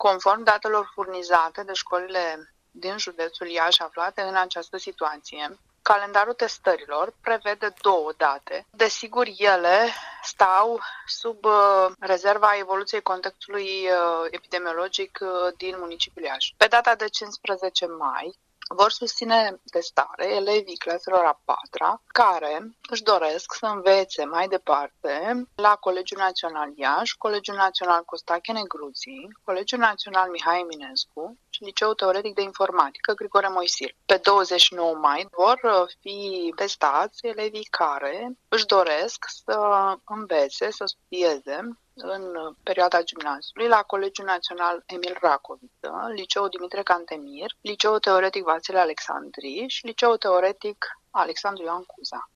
Conform datelor furnizate de școlile din județul Iași aflate în această situație, calendarul testărilor prevede 2 date. Desigur, ele stau sub rezerva evoluției contextului epidemiologic din municipiul Iași. Pe data de 15 mai, vor susține testare elevii claselor a 4-a care își doresc să învețe mai departe la Colegiul Național Iași, Colegiul Național Costache Negruții, Colegiul Național Mihai Eminescu și Liceul Teoretic de Informatică Grigore Moisil. Pe 29 mai vor fi testați elevii care își doresc să învețe, să studieze în perioada gimnaziului la Colegiul Național Emil Racoviță, Liceul Dimitrie Cantemir, Liceul Teoretic Vasile Alexandri și Liceul Teoretic Alexandru Ioan Cuza.